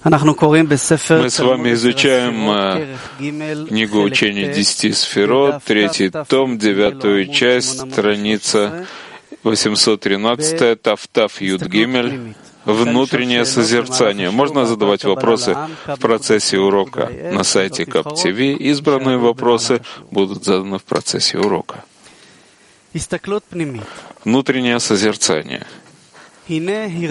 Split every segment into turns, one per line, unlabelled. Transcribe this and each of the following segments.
Мы с вами изучаем книгу учения 10 сферот, 3 том, 9 часть, страница 813, Тафтав Юд Гимель, внутреннее созерцание. Можно задавать вопросы в процессе урока на сайте КАП ТВ. Избранные вопросы будут заданы в процессе урока. Внутреннее созерцание. Мы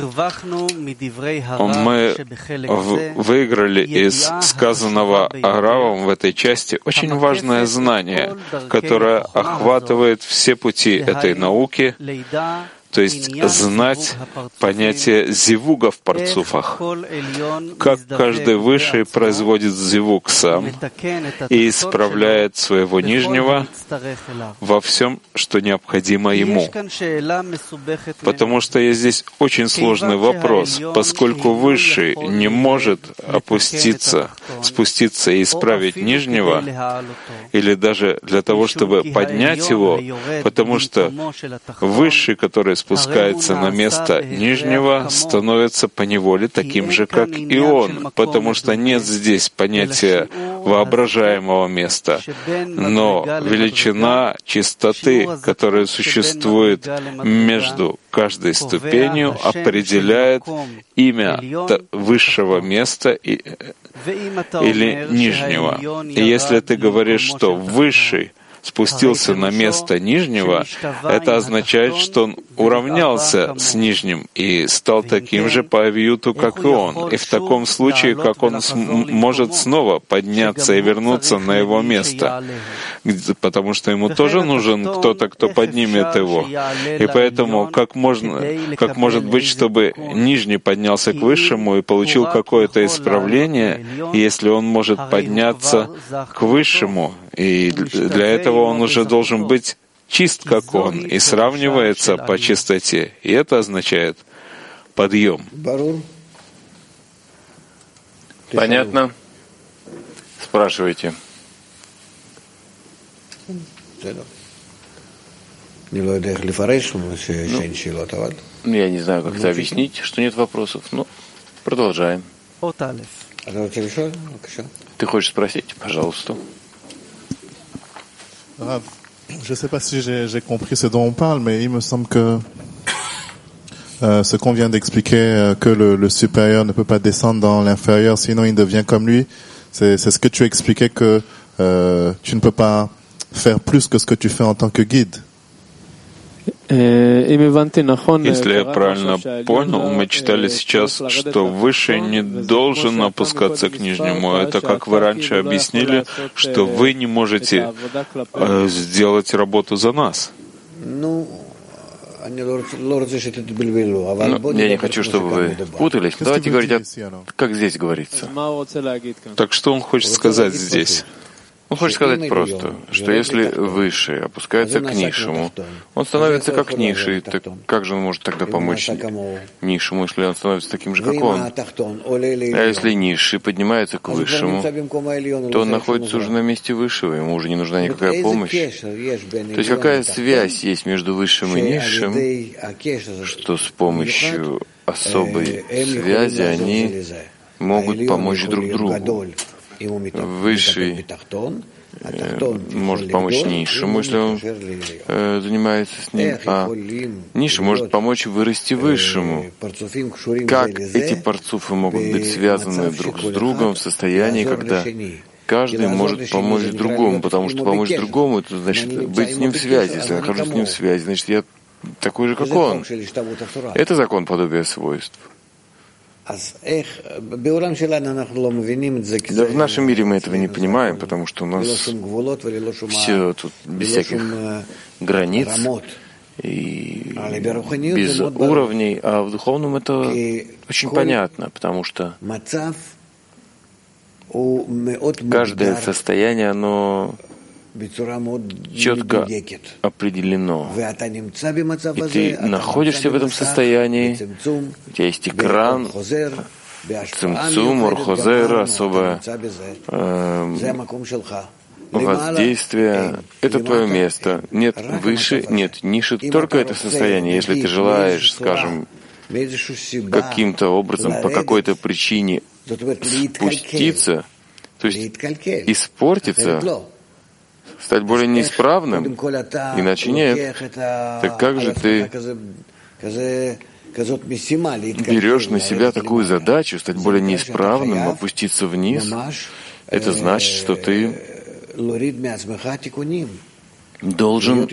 выиграли из сказанного Равом в этой части очень важное знание, которое охватывает все пути этой науки, то есть знать понятие зивуга в парцуфах, как каждый высший производит зивуг сам и исправляет своего нижнего во всем, что необходимо ему. Потому что есть здесь очень сложный вопрос, поскольку высший не может опуститься, спуститься и исправить нижнего, или даже для того, чтобы поднять его, потому что высший, который спускается на место нижнего, становится поневоле таким же, как и он, потому что нет здесь понятия воображаемого места, но величина чистоты, которая существует между каждой ступенью, определяет имя высшего места или нижнего. И если ты говоришь, что высший спустился на место нижнего, это означает, что он уравнялся с нижним и стал таким же по авиюту, как и он. И в таком случае, как он может снова подняться и вернуться на его место, потому что ему тоже нужен кто-то, кто поднимет его. И поэтому как может быть, чтобы нижний поднялся к высшему и получил какое-то исправление, если он может подняться к высшему, и для этого он уже должен быть чист, как он, и сравнивается по чистоте. И это означает подъем.
Понятно? Спрашивайте.
Я
не знаю, как это объяснить, что нет вопросов. Ну, продолжаем. Ты хочешь спросить? Пожалуйста.
Je ne sais pas si j'ai compris ce dont on parle, mais il me semble que ce qu'on vient d'expliquer, que le supérieur ne peut pas descendre dans l'inférieur, sinon il devient comme lui. C'est ce que tu expliquais, que tu ne peux pas faire plus que ce que tu fais en tant que guide.
Если я правильно понял, мы читали сейчас, что высший не должен опускаться к нижнему. Это, как вы раньше объяснили, что вы не можете сделать работу за нас.
Я не хочу, чтобы вы путались. Давайте говорить, как здесь говорится.
Так что он хочет сказать здесь?
Он хочет сказать просто, что если высший опускается к низшему, он становится как низший, так как же он может тогда помочь низшему, если он становится таким же, как он? А если низший поднимается к высшему, то он находится уже на месте высшего, ему уже не нужна никакая помощь. То есть какая связь есть между высшим и низшим, что с помощью особой связи они могут помочь друг другу. Высший может помочь низшему, если он занимается с ним, а низший может помочь вырасти высшему. Как эти парцуфы могут быть связаны друг с другом в состоянии, когда каждый может помочь другому, потому что помочь другому — это значит быть с ним в связи. Если я нахожусь с ним в связи, значит, я такой же, как он. Это закон подобия свойств. Да, в нашем мире мы этого не понимаем, потому что у нас все тут без всяких границ и без уровней, а в духовном это очень понятно, потому что каждое состояние, оно четко определено. И ты находишься в этом состоянии, у тебя есть экран, цимцум, орхозер, особое воздействие. Это твое место. Нет выше, нет ниже, только это состояние. Если ты желаешь, скажем, каким-то образом, по какой-то причине спуститься, то есть испортиться, стать более неисправным, иначе нет. Так как же ты берешь на себя такую задачу, стать более неисправным, опуститься вниз? Это значит, что ты должен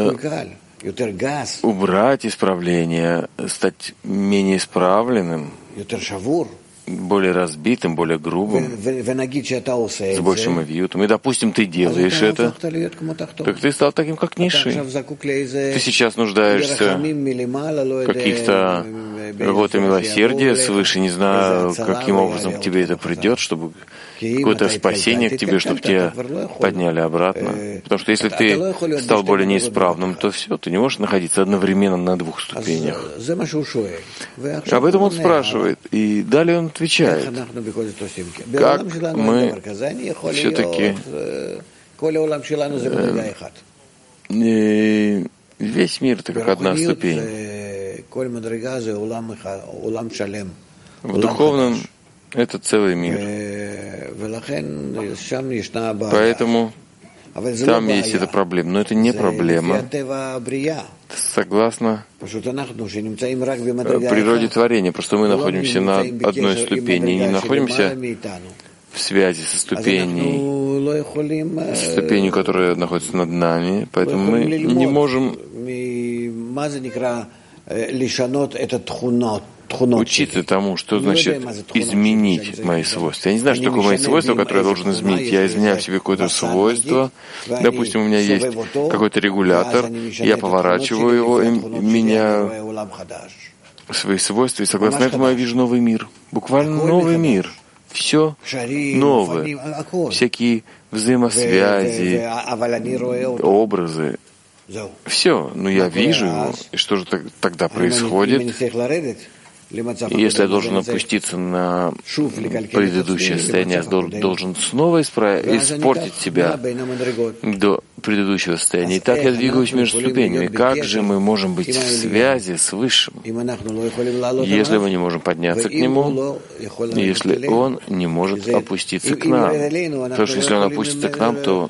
убрать исправление, стать менее исправленным, более разбитым, более грубым, с большим вьютом. И, допустим, ты делаешь это, так ты стал таким, как низший. Ты сейчас нуждаешься в каких-то работе милосердия свыше, не знаю, каким образом к тебе это придет, чтобы какое-то спасение к тебе, чтобы тебя подняли обратно. Потому что если ты стал более неисправным, то все, ты не можешь находиться одновременно на двух ступенях. Об этом он спрашивает, и далее он отвечает, как мы все-таки весь мир — это как одна ступень. В духовном — это целый мир. Поэтому там есть эта проблема. Но это не проблема. Согласно природе творения. Просто мы находимся на одной ступени и не находимся в связи со ступенью, которая находится над нами. Поэтому мы не можем учиться тому, что значит изменить мои свойства. Я не знаю, что такое мои свойства, которые я должен изменить. Я изменяю в себе какое-то свойство. Допустим, у меня есть какой-то регулятор, я поворачиваю его и меняю свои свойства, и согласно этому я вижу новый мир. Буквально новый мир. Все новое. Всякие взаимосвязи, образы. Все, но я вижу его. И что же тогда происходит? Если я должен опуститься на предыдущее состояние, я должен снова испортить себя до предыдущего состояния. И так я двигаюсь между ступенями. Как же мы можем быть в связи с Высшим, если мы не можем подняться к Нему, если Он не может опуститься к нам? Потому что если Он опустится к нам, то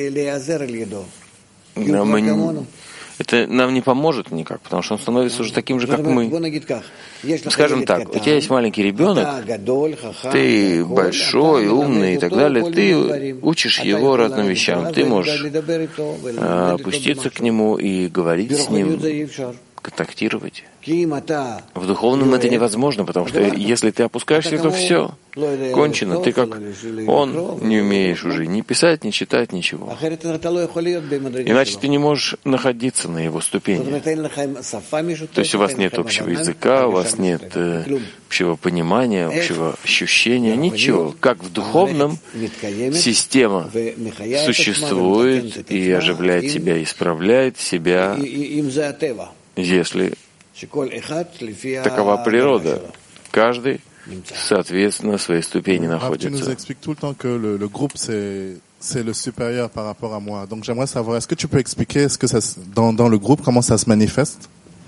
это нам не поможет никак, потому что он становится уже таким же, как мы. Скажем так, у тебя есть маленький ребенок, ты большой, умный и так далее, ты учишь его разным вещам, ты можешь опуститься к нему и говорить с ним, контактировать. В духовном это невозможно, потому что если ты опускаешься, то все, кончено. Ты как он, не умеешь уже ни писать, ни читать, ничего. Иначе ты не можешь находиться на его ступени. То есть у вас нет общего языка, у вас нет общего понимания, общего ощущения, ничего. Как в духовном система существует и оживляет себя, исправляет себя, если такова природа. Каждый, соответственно, своей ступени находится.
Tu nous expliques tout le temps que le groupe c'est le supérieur par rapport à moi. Donc j'aimerais savoir, est-ce que tu peux expliquer ce que ça dans le groupe comment ça se manifeste?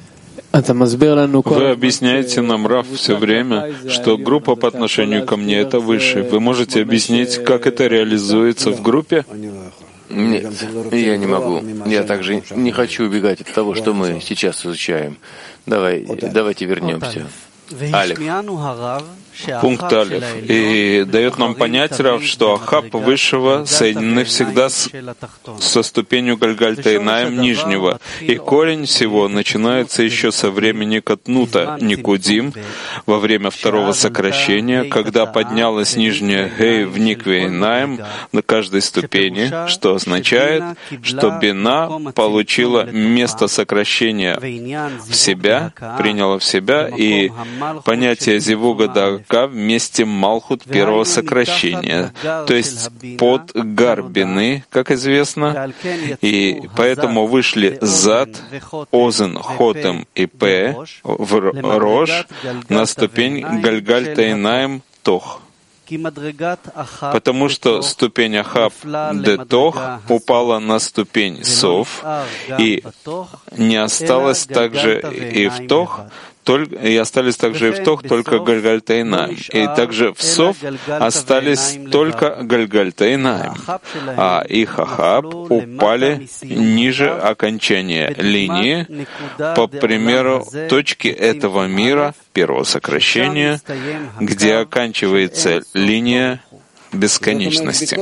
Вы объясняете нам, Рав, все время, что группа по отношению ко мне — это выше. Вы можете объяснить, как это реализуется в группе?
Нет, я не могу. Я также не хочу убегать от того, что мы сейчас изучаем. Давайте вернемся.
Алиф. Пункт Алиф. И дает нам понять, Рав, что Ахаб высшего соединены всегда со ступенью Гальгальта-Инаим нижнего. И корень всего начинается еще со времени Катнута, Никудим, во время второго сокращения, когда поднялась нижняя Гей в Никве-Инаим на каждой ступени, что означает, что Бина получила место сокращения в себя, приняла в себя, и понятие Зивуга да вместе Малхут первого сокращения, то есть под Гарбины, как известно, и поэтому вышли Зад, Озен, Хотем и П в Рош на ступень Гальгальта-Инаим Тох. Потому что ступень Ахаб де Тох упала на ступень Сов, и не осталось также и в Тох, и остались также и в Тох только Гальгальта-Инаим. И также в Сов остались только Гальгальта-Инаим, а их Ахаб упали ниже окончания линии, по примеру точки этого мира, первого сокращения, где оканчивается линия бесконечности.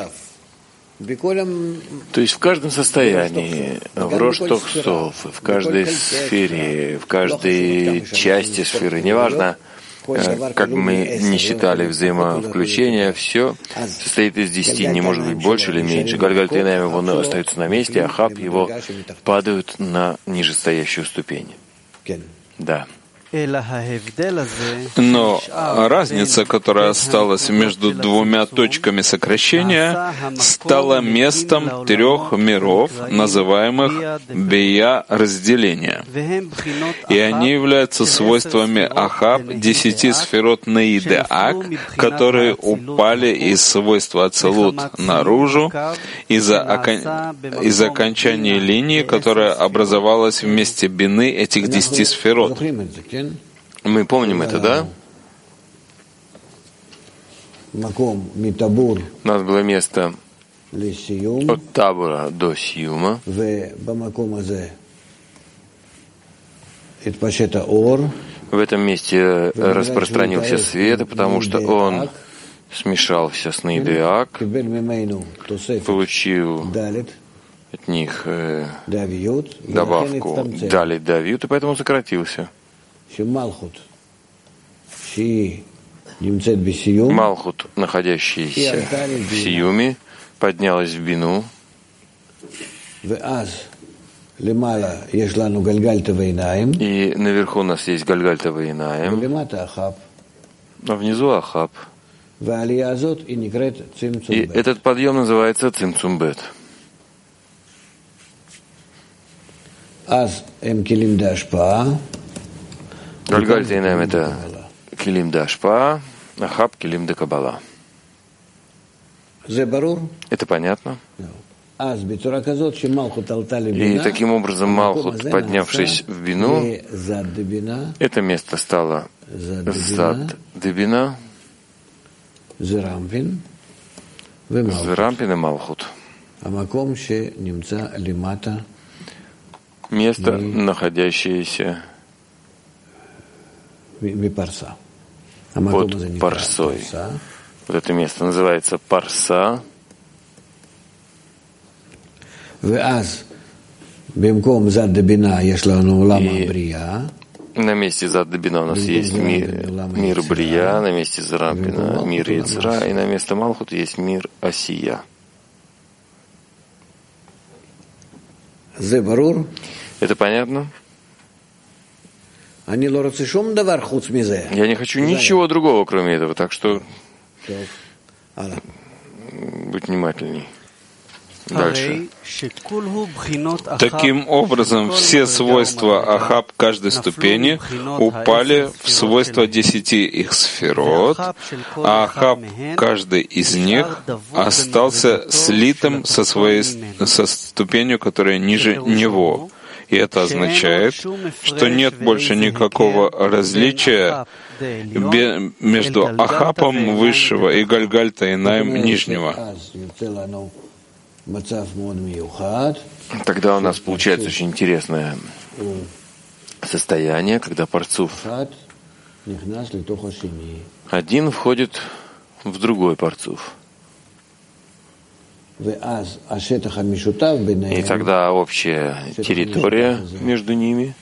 То есть в каждом состоянии, в Роштох Сов, в каждой сфере, в каждой части сферы, неважно, как бы мы не считали взаимовключения, все состоит из 10, не может быть больше или меньше. Гальгальта-Инаим его остаются на месте, а Ахаб его падают на нижестоящую ступень. Да.
Но разница, которая осталась между двумя точками сокращения, стала местом трех миров, называемых бия разделения. И они являются свойствами Ахаб 10 сферот Неидеак, которые упали из свойства Ацелут наружу из-за окончания линии, которая образовалась вместе бины этих 10 сферот.
Мы помним это, да? У нас было место от Табора до Сиюма. В этом месте распространился свет, потому что он смешался с Нейдеак, получил от них добавку Далит Давид, и поэтому сократился. Малхут, находящийся в Сиюме, поднялась в Бину. И наверху у нас есть Гальгальта-Вейнаим, а внизу Ахаб. И этот подъем называется Цимцум-бет. Гальгальта-Инаим — это Килим де Ашпа, Ахаб — Килим де Каббала. Это понятно? И таким образом Малхут, поднявшись в Бину, это место стало Зад де Бина, Зерампин и Малхут. Место, находящееся под Парсой. Вот это место называется Парса. И на месте Зад-де-Бина у нас есть мир Брия, на месте Зарампина мир Ецра, и на месте Малхут есть мир Асия. Это понятно? Я не хочу ничего другого, кроме этого, так что будь внимательней. Дальше.
Таким образом, все свойства Ахаб каждой ступени упали в свойства 10 их сферот, а Ахаб каждый из них остался слитым со ступенью, которая ниже него. И это означает, что нет больше никакого различия между Ахабом высшего и Гальгальта-Инаим нижнего.
Тогда у нас получается очень интересное состояние, когда парцуф один входит в другой парцуф. И тогда общая территория между ними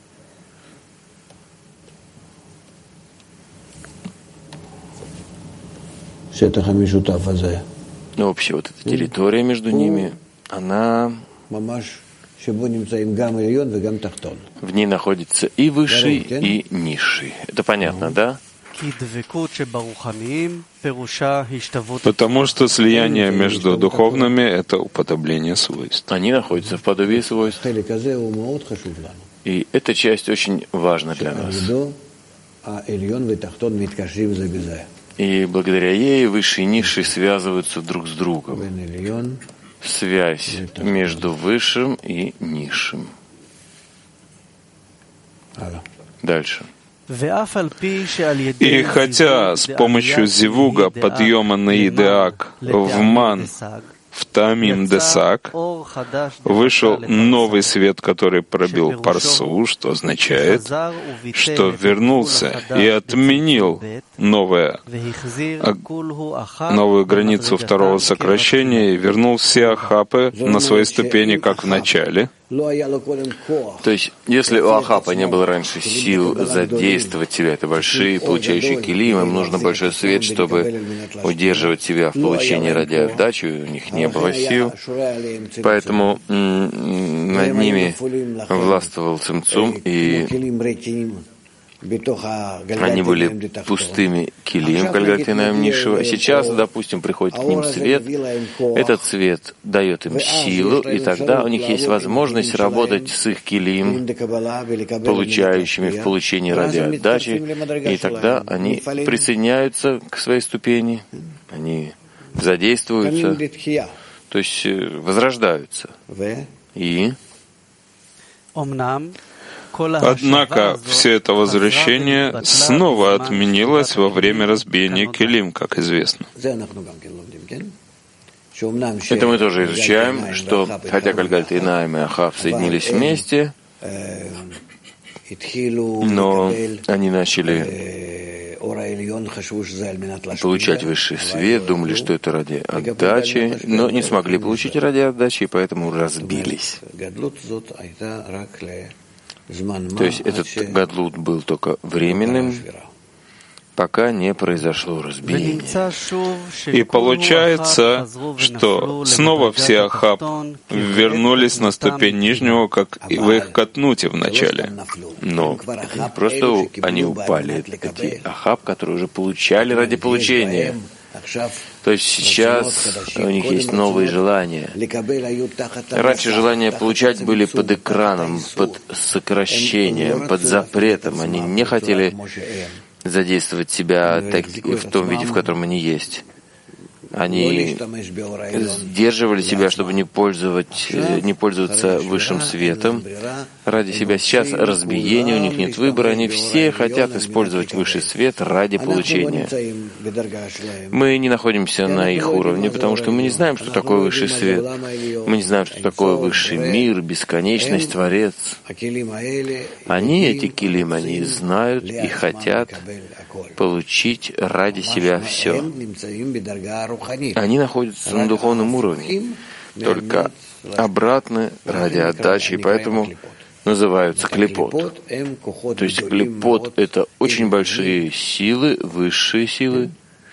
общая вот эта территория между ними, она в ней находится и высший, и низший. Это понятно, да?
Потому что слияние между духовными — это уподобление свойств.
Они находятся в подобии свойств. И эта часть очень важна для нас. И благодаря ей высший и низший связываются друг с другом. Связь между высшим и низшим. Дальше.
И хотя с помощью зивуга подъема на Идеак в Ман, в Таамим Десак, вышел новый свет, который пробил Парсу, что означает, что вернулся и отменил новую границу второго сокращения и вернул все Ахапы на свои ступени, как в начале.
То есть, если у Ахапа не было раньше сил задействовать себя, это большие получающие килим, им нужно большой свет, чтобы удерживать себя в получении радиоотдачи, у них не было сил, поэтому над ними властвовал Цимцум, и они были пустыми килим, Кальгатинаем Нишева. Сейчас, допустим, приходит к ним свет, этот свет дает им силу, и тогда у них есть возможность работать с их килим, получающими в получении радиоотдачи, и тогда они присоединяются к своей ступени, они задействуются, то есть возрождаются. И
однако все это возвращение снова отменилось во время разбиения килим, как известно.
Это мы тоже изучаем, что хотя Кальгатинаем и Ахав соединились вместе, но они начали получать высший свет, думали, что это ради отдачи, но не смогли получить ради отдачи, и поэтому разбились. То есть этот гадлут был только временным, пока не произошло разбиение.
И получается, что снова все Ахаб вернулись на ступень нижнего, как и в их катнуте в начале.
Но это не просто они упали, это те Ахаб, которые уже получали ради получения. То есть сейчас у них есть новые желания. Раньше желания получать были под экраном, под сокращением, под запретом. Они не хотели задействовать себя в том виде, в котором они есть. Они сдерживали себя, чтобы не пользоваться высшим светом ради себя. Сейчас разбиение, у них нет выбора, они все хотят использовать высший свет ради получения. Мы не находимся на их уровне, потому что мы не знаем, что такое высший свет. Мы не знаем, что такое высший мир, бесконечность, Творец. Они, эти килим, они знают и хотят получить ради себя все. Они находятся на духовном уровне, только обратно ради отдачи, и поэтому называются клипот. То есть клипот — это очень большие силы, высшие силы,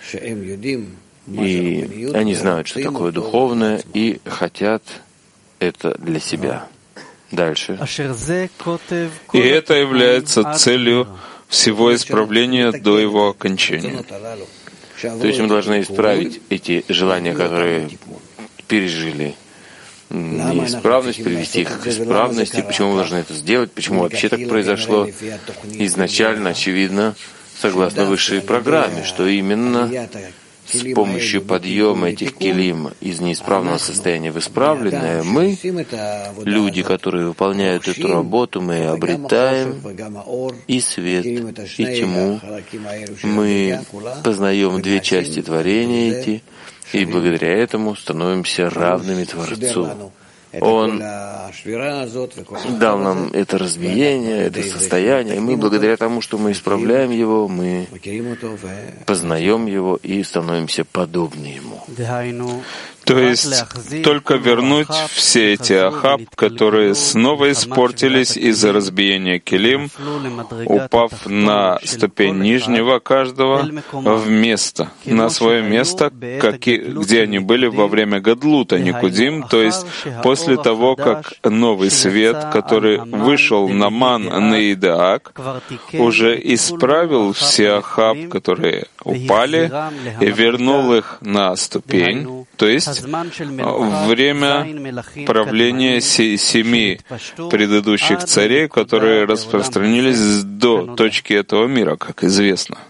и они знают, что такое духовное, и хотят это для себя. Дальше.
И это является целью всего исправления до его окончания.
То есть мы должны исправить эти желания, которые пережили неисправность, привести их к исправности. Почему мы должны это сделать? Почему вообще так произошло? Изначально, очевидно, согласно высшей программе, что именно с помощью подъема этих килим из неисправного состояния в исправленное, мы, люди, которые выполняют эту работу, мы обретаем и свет, и тьму. Мы познаем две части творения эти, и благодаря этому становимся равными Творцу. Он дал нам это разбиение, это состояние, и мы, благодаря тому, что мы исправляем его, мы познаем его и становимся подобны ему.
То есть только вернуть все эти Ахаб, которые снова испортились из-за разбиения килим, упав на ступень нижнего каждого на свое место, где они были во время Гадлута, Никудим, то есть после того, как новый свет, который вышел на Ман на Идеак, уже исправил все Ахаб, которые упали, и вернул их на ступень ступень, то есть время правления 7 предыдущих царей, которые распространились до точки этого мира, как известно.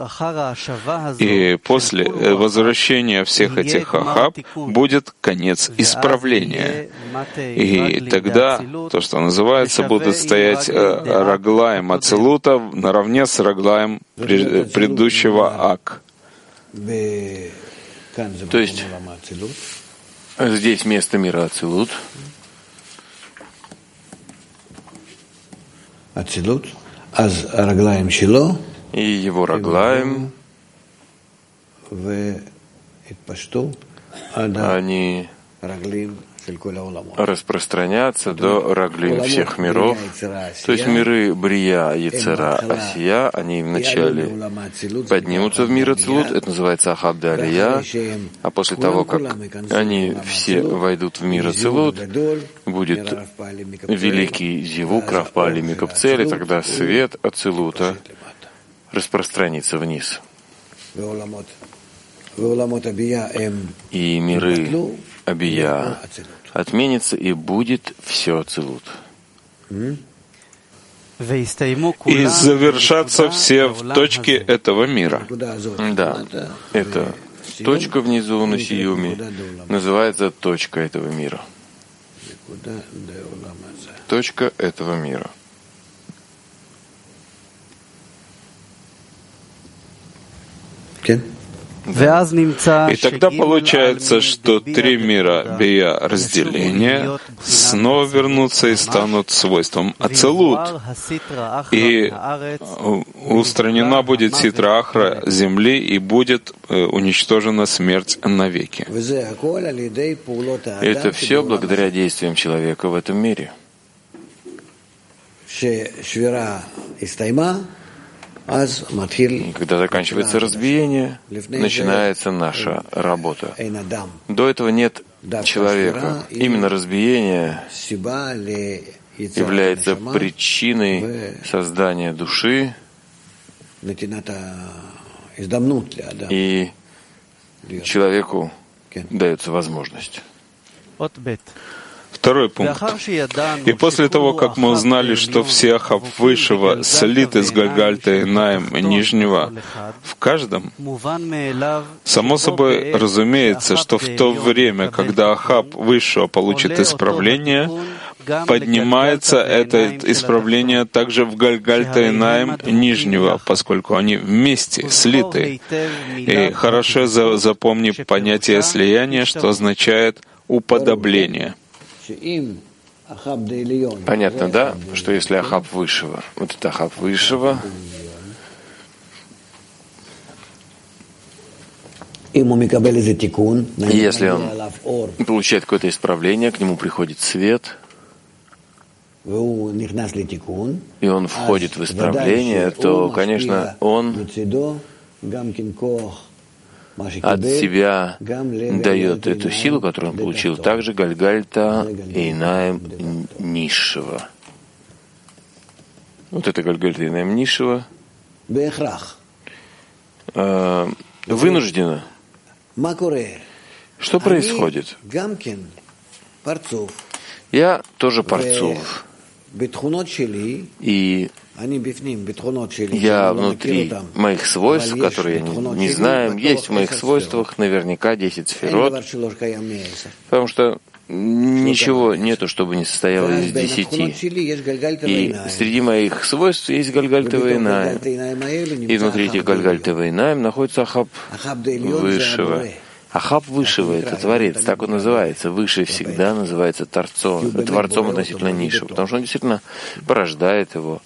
И после возвращения всех этих Ахаб будет конец исправления. И тогда то, что называется, будет стоять Раглаем Ацилута наравне с Раглаем предыдущего Ак.
То есть здесь место мира Ацилут. И его Раглаем, они распространятся до Раглим всех миров. То есть миры Брия, Ецера, Асия, они вначале поднимутся в мир Ацилут, это называется Ахаб де Алия, а после того, как они все войдут в мир Ацилут, будет великий Зивук, Рав Паали Микабцель, и тогда свет Ацилута распространится вниз. И миры Абия отменится, и будет все Ацилут.
И завершатся все в точке этого мира.
Да, эта точка внизу на Сиюме называется точка этого мира. Точка этого мира.
И тогда получается, что 3 мира Бия разделения снова вернутся и станут свойством Ацилут. И устранена будет Ситра Ахра земли, и будет уничтожена смерть навеки.
Это все благодаря действиям человека в этом мире. И когда заканчивается разбиение, начинается наша работа. До этого нет человека. Именно разбиение является причиной создания души, и человеку дается возможность.
Второй пункт. И после того, как мы узнали, что все Ахаб Высшего слиты с Гальгальта и Наем Нижнего в каждом, само собой разумеется, что в то время, когда Ахаб Высшего получит исправление, поднимается это исправление также в Гальгальта и Наем Нижнего, поскольку они вместе слиты. И хорошо запомни понятие слияния, что означает уподобление.
Понятно, да, что если Ахаб Высшего, вот это Ахаб Высшего, если он получает какое-то исправление, к нему приходит свет, и он входит в исправление, то, конечно, он от себя дает эту силу, которую он получил, также Гальгальта Эйнаем Низшего. Вот это Гальгальта Эйнаем Низшего вынуждено. Что происходит? Я тоже Парцув. И я внутри моих свойств, которые не знаем, есть в моих свойствах наверняка 10 сферот, потому что ничего нету, чтобы не состояло из 10. И среди моих свойств есть Гальгальта Вейнаем. И внутри этих Гальгальта Вейнаем находится Ахаб Высшего. Ахаб Высшего — это Творец, так он называется. Высший всегда называется Творцом относительно низшего, потому что он действительно порождает его,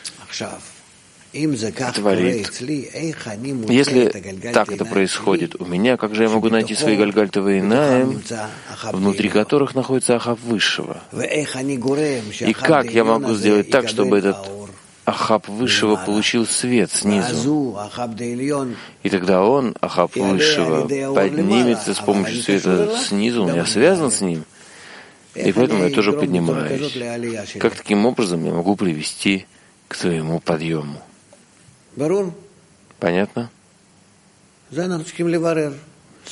творит. Если так это происходит у меня, как же я могу найти свои Гальгальта Вейнаем, внутри которых находится Ахаб Высшего? И как я могу сделать так, чтобы этот Ахаб Высшего получил свет снизу? И тогда он, Ахаб Высшего, поднимется с помощью света снизу, он я связан с ним, и поэтому я тоже поднимаюсь. Как таким образом я могу привести к своему подъему? Понятно?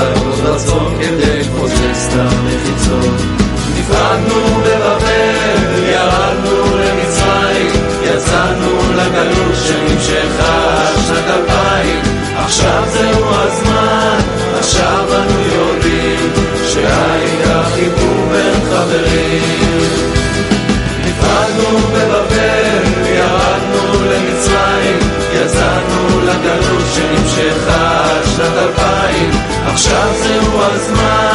עוד רצון כדי חוזס את המחיצות. נפרדנו בבבל, ירדנו למצרים, יצאנו לגלות שנמשכה שנת 2000. עכשיו זהו הזמן, עכשיו אנו יודעים שהיה חיבור בין חברים. נפרדנו בבבל, ירדנו למצרים, יצאנו לגלות שנמשכה שנת 2000. עכשיו זהו הזמן,